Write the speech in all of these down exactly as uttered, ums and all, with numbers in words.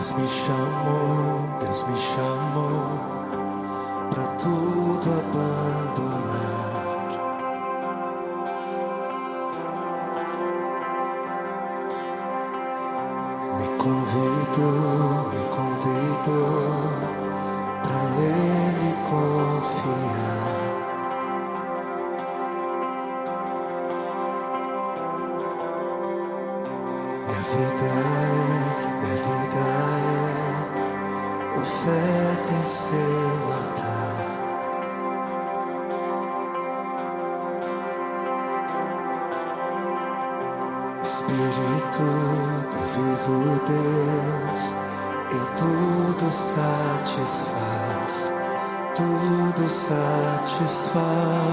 Deus me chamou, Deus me chamou pra tudo abandonar. Me convidou, me convidou pra nele confiar. Minha vida é, minha vida é oferta em seu altar. Espírito do vivo Deus, em tudo satisfaz, tudo satisfaz.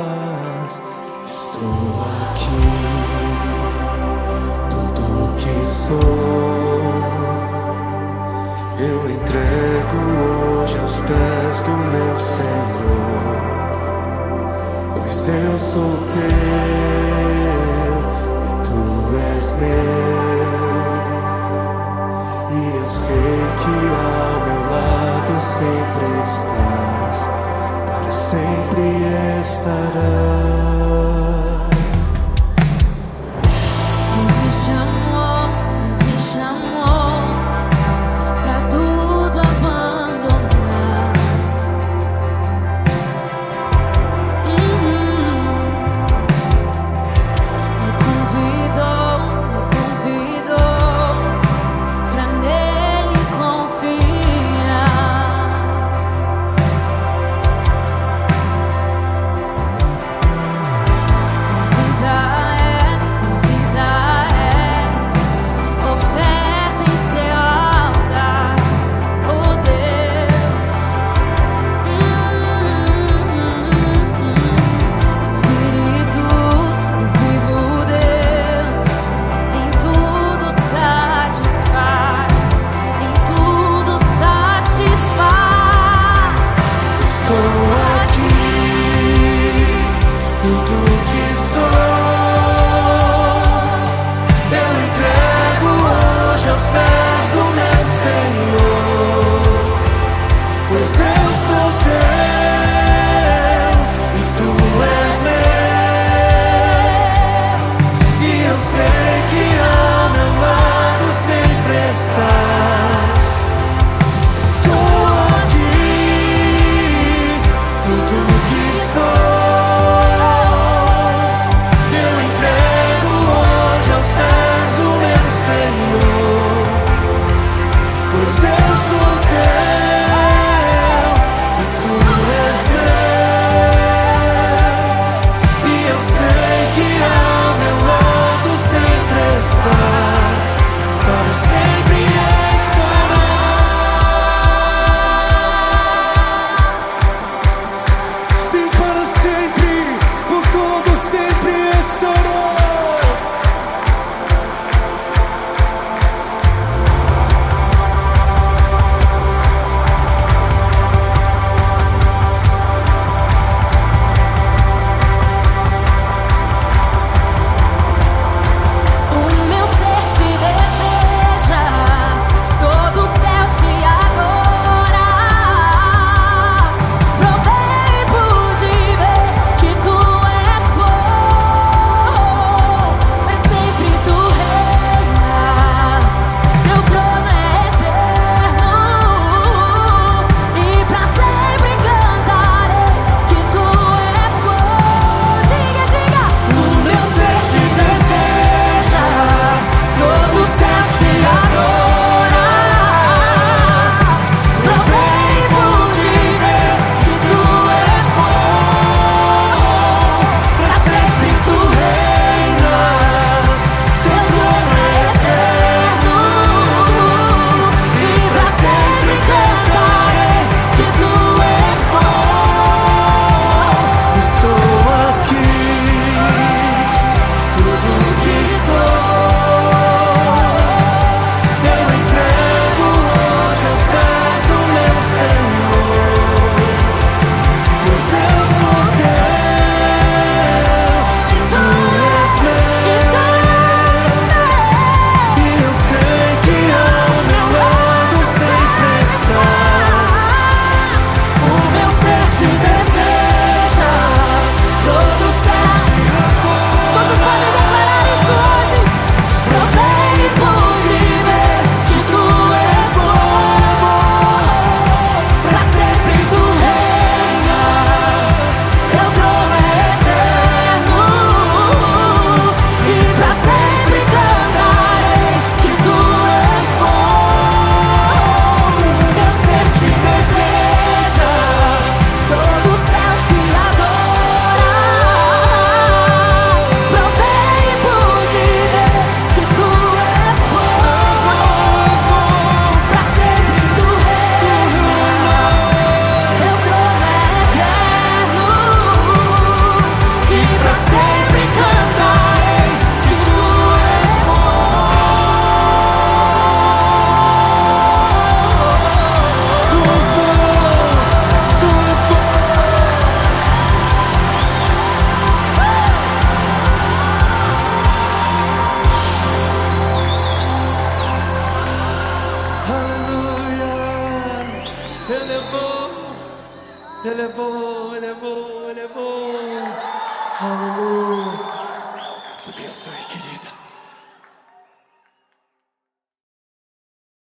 Estou aqui, tudo que sou, eu entrego hoje aos pés do meu Senhor, pois eu sou teu e tu és meu, e eu sei que ao meu lado sempre estás, para sempre estarás. é bom, Ele é bom, Ele é bom, Ele é bom. Aleluia. Deus abençoe, querida.